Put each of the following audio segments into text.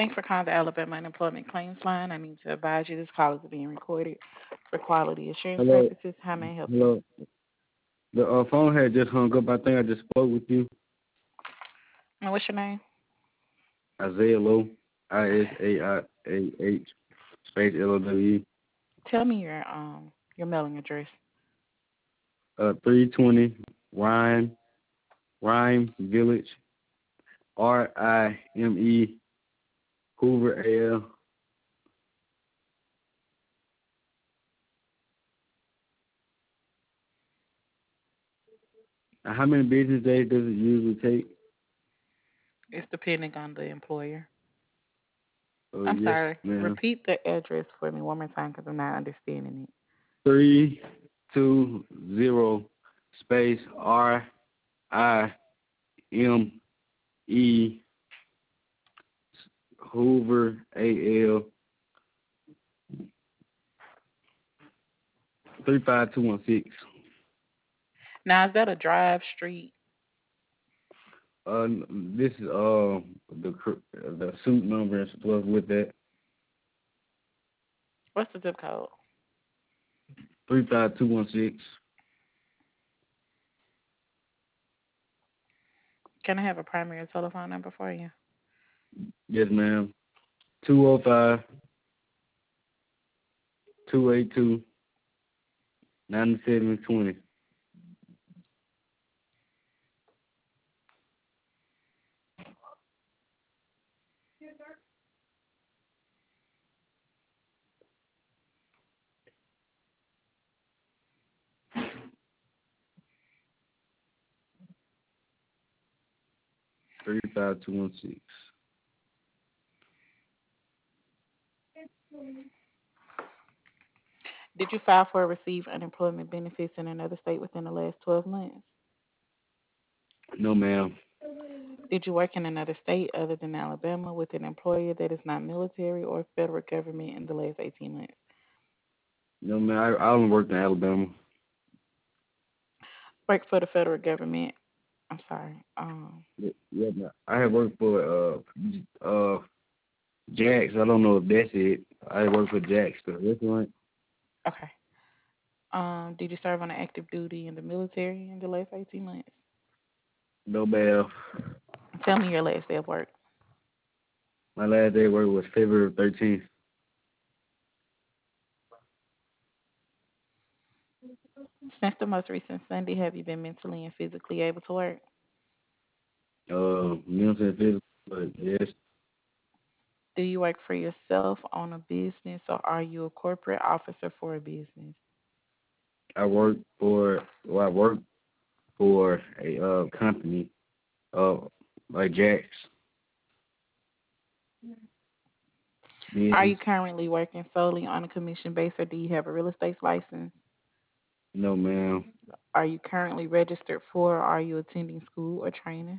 Thanks for calling the Alabama Unemployment Claims Line. I need to advise you this call is being recorded for quality assurance Hello, purposes. How may I help you? hello. The phone had just hung up. I think I just spoke with you. And what's your name? Isaiah Lowe, ISAIAH space LOWE. Tell me your mailing address. 320 Rhyme Village, RIME Hoover AL. How many business days does it usually take? It's depending on the employer. Oh I'm yes, sorry. ma'am. Repeat the address for me one more time because I'm not understanding it. 320 space RIME Hoover AL 35216. Now, is that a drive street? This is the suit number and stuff with that. What's the zip code? 35216. Can I have a primary telephone number for you? Yes, ma'am. 205 282 9720. Three five two one six. Did you file for or receive unemployment benefits in another state within the last 12 months? No, ma'am. Did you work in another state other than Alabama with an employer that is not military or federal government in the last 18 months? No, ma'am. I only worked in Alabama. Work for the federal government. I'm sorry. Yeah, ma'am. I have worked for Jax. I don't know if that's it. I worked for Jax, the restaurant. Okay. Did you serve on an active duty in the military in the last 18 months? No, ma'am. Tell me your last day of work. My last day of work was February 13th. Since the most recent Sunday, have you been mentally and physically able to work? Mental and physical, but yes, Do you work for yourself on a business or are you a corporate officer for a business? I work for a company, uh, like Jax Are Business. you currently working solely on a commission base or do you have a real estate license? No, ma'am. Are you currently registered for or are you attending school or training?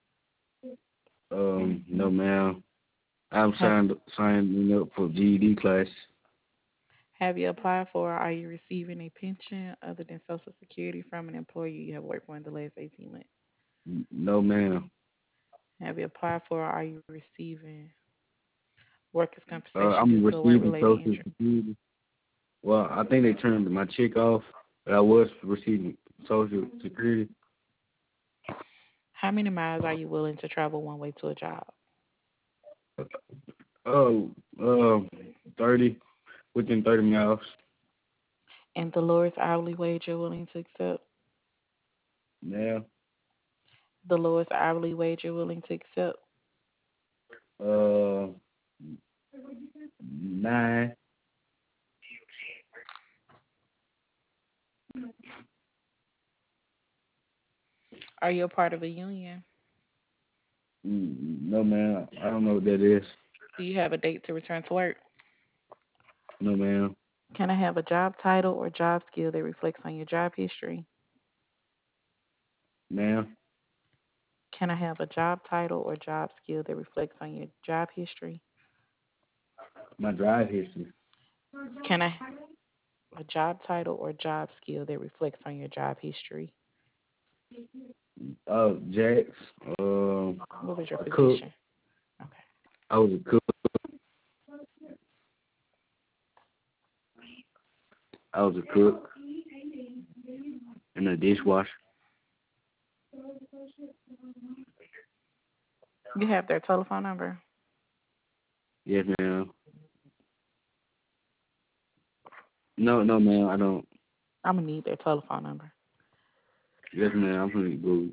No, ma'am. I'm Have signing up for GED class. have you applied for or are you receiving a pension other than Social Security from an employer you have worked for in the last 18 months? No, ma'am. Have you applied for or are you receiving workers' compensation due I'm to a work receiving related Social injury? Security. Well, I think they turned my check off, but I was receiving Social Security. How many miles are you willing to travel one way to a job? Oh, 30, within 30 miles. And the lowest hourly wage you're willing to accept? Now, The lowest hourly wage you're willing to accept? uh, 9. Are you a part of a union? No, ma'am. I don't know what that is. Do you have a date to return to work? No, ma'am. Can I have a job title or job skill that reflects on your job history? Ma'am, Can I have a job title or job skill that reflects on your job history? my drive history. Can I a job title or job skill that reflects on your job history? Jax. What was your A cook. position? Okay. I was a cook. was a cook and a dishwasher. You have their telephone number? Yes, ma'am. No, no, ma'am, I don't. I'm gonna need their telephone number. Yes, ma'am, I'm pretty good.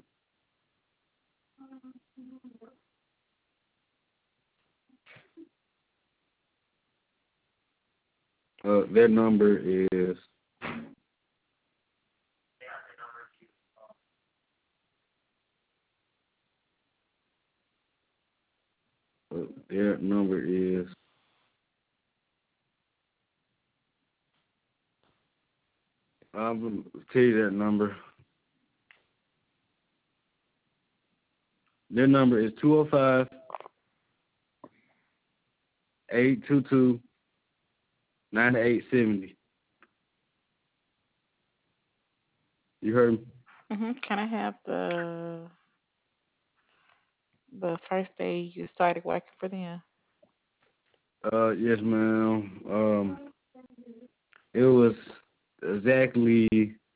Their number is their number is I'm gonna tell you that number. Their number is 205-822-9870. You heard me? Can I have the first day you started working for them? Yes, ma'am. It was exactly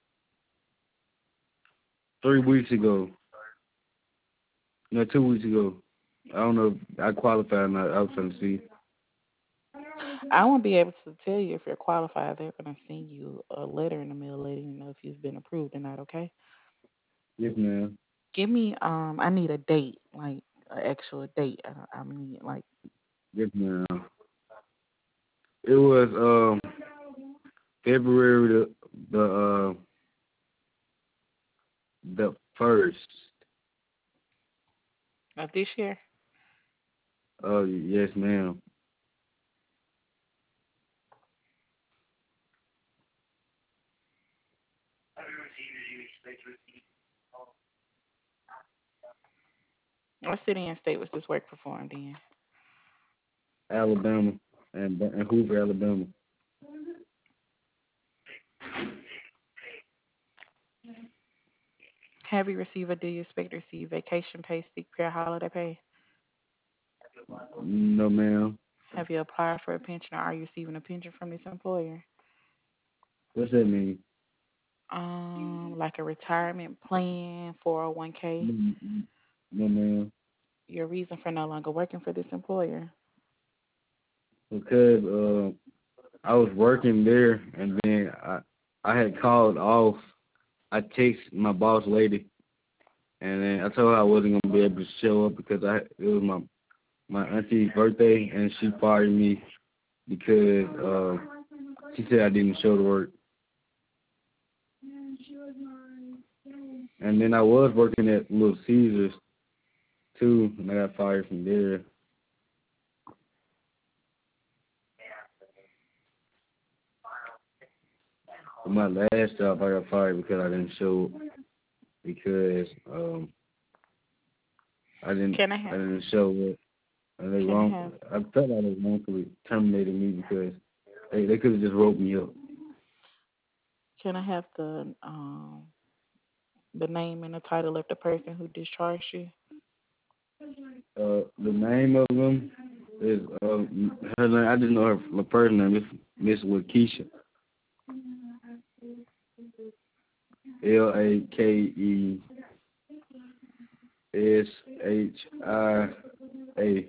3 weeks ago. No, 2 weeks ago. I don't know if I qualified or not. I was trying to see. I won't be able to tell you if you're qualified. They're gonna send you a letter in the mail letting you know if you've been approved or not. Okay. Yes, ma'am. Give me I need a date, like an actual date. I mean like Yes, ma'am. It was February the the first. this year. Yes, ma'am. What city and state was this work performed in? Alabama and Hoover, Alabama. Have you received or do you expect to receive vacation pay, sick pay, or holiday pay? No, ma'am. Have you applied for a pension or are you receiving a pension from this employer? What's that mean? Like a retirement plan, 401k. No, no, ma'am. Your reason for no longer working for this employer. Because I was working there and then I had called off. I texted my boss lady and then I told her I wasn't gonna be able to show up because it was my auntie's birthday and she fired me because she said I didn't show to work. And then I was working at Little Caesars too, and I got fired from there. For my last job, I got fired because I didn't show up because Can I I have didn't show up. And they can I wrong. have I felt like they wrongfully terminated me because they could have just wrote me up. can I have the name and the title of the person who discharged you? The name of them is her name. I just know her my first name is Miss Lakeisha. Lakeshia.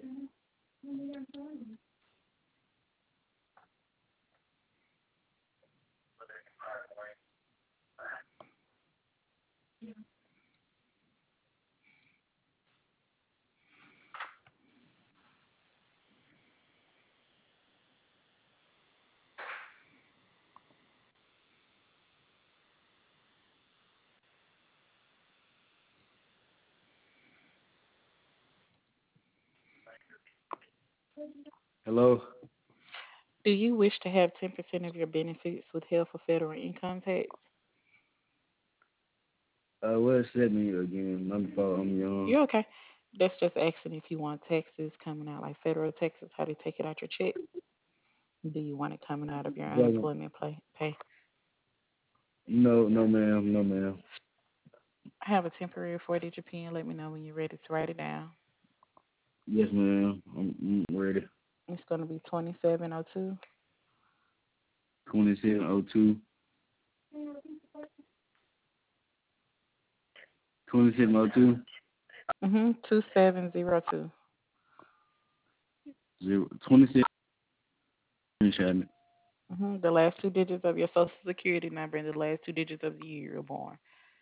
Hello. Do you wish to have 10% of your benefits withheld for federal income tax? What does that mean again? My fault. I'm young. You're okay. That's just asking if you want taxes coming out like federal taxes, how they take it out your check. Do you want it coming out of your unemployment pay? No, no, ma'am. No, ma'am. I have a temporary 4-digit PIN. Let me know when you're ready to write it down. Yes, ma'am. I'm ready. It's going to be 2702 2702 2702 2702. 26. Screenshot it. The last two digits of your social security number and the last two digits of the year you were born.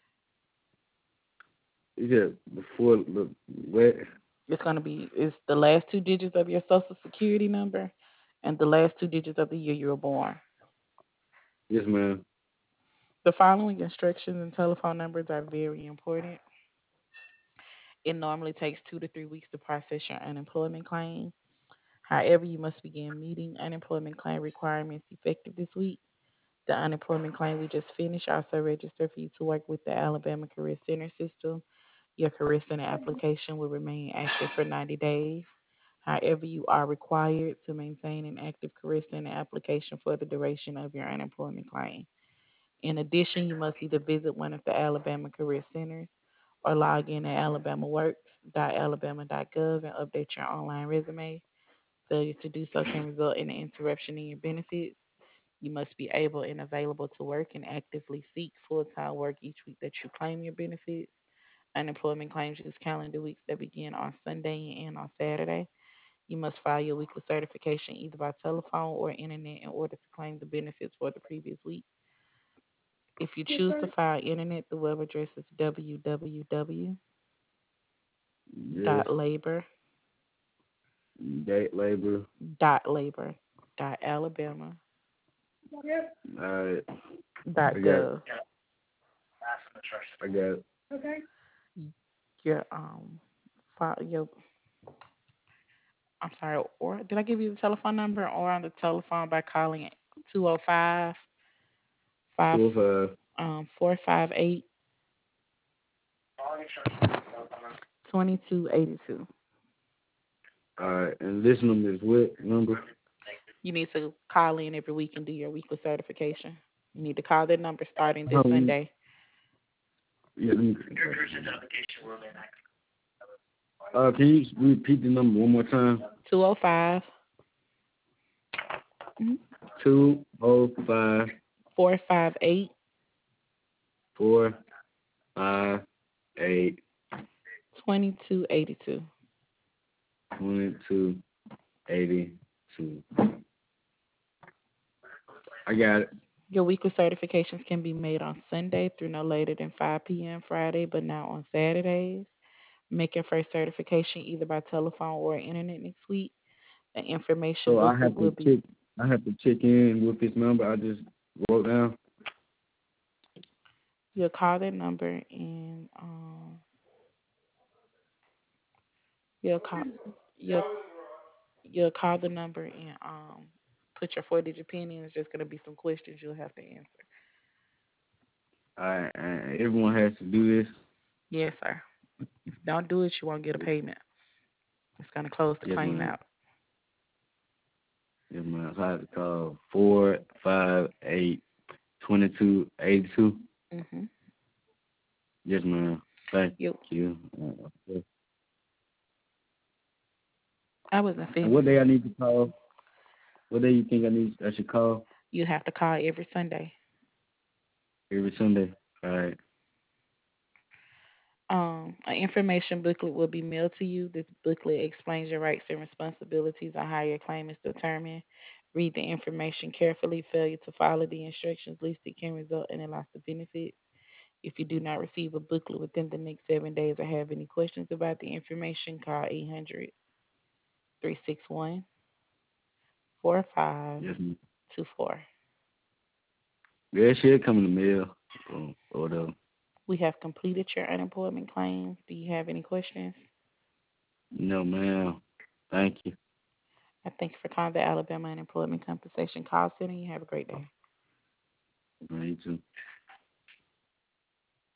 You said before the what? It's the last two digits of your social security number and the last two digits of the year you were born. Yes, ma'am. The following instructions and telephone numbers are very important. It normally takes 2 to 3 weeks to process your unemployment claim. However, you must begin meeting unemployment claim requirements effective this week. The unemployment claim we just finished also registered for you to work with the Alabama Career Center system. Your Career Center application will remain active for 90 days. However, you are required to maintain an active Career Center application for the duration of your unemployment claim. In addition, you must either visit one of the Alabama Career Centers or log in at alabamaworks.alabama.gov and update your online resume. Failure to do so can result in an interruption in your benefits. You must be able and available to work and actively seek full time work each week that you claim your benefits. Unemployment claims use calendar weeks that begin on Sunday and end on Saturday. You must file your weekly certification either by telephone or internet in order to claim the benefits for the previous week. If you choose to file internet, the web address is Yes. www.labor.labor.alabama.gov. Date labor. All right. I got it. I got it. Your your I'm sorry, or did I give you the telephone number or on the telephone by calling it 205 5 205. 458 2282. All right. And this number is what number? You need to call in every week and do your weekly certification. You need to call that number starting this How many? Sunday. Yeah. Can you repeat the number one more time? 205 205 458 458 2282. 2282. I got it. Your weekly certifications can be made on Sunday through no later than 5 p.m. Friday, but not on Saturdays. Make your first certification either by telephone or internet next week. The information So booklet will be. I have to check in with this number I just wrote down. You'll call that number and you'll call you'll you'll call the number and put your 4-digit pin in. It's just gonna be some questions you'll have to answer. All right, and everyone has to do this. Yes, sir. If you don't do it, you won't get a payment. It's gonna close the Yes, claim ma'am. out. Yes, ma'am. So I have to call 458 2282. Mhm. Yes, ma'am. Thank You. you. I wasn't And finished. what day I need to call? What day you think I should call? You have to call every Sunday. Every Sunday. All right. An information booklet will be mailed to you. This booklet explains your rights and responsibilities on how your claim is determined. Read the information carefully. Failure to follow the instructions listed can result in a loss of benefits. If you do not receive a booklet within the next 7 days or have any questions about the information, call 800 361 Yes, ma'am. 4524. Yeah, it should come in the mail or whatever. We have completed your unemployment claims. Do you have any questions? No, ma'am. Thank you. I thank you for calling the Alabama Unemployment Compensation Call Center. You have a great day. Me too.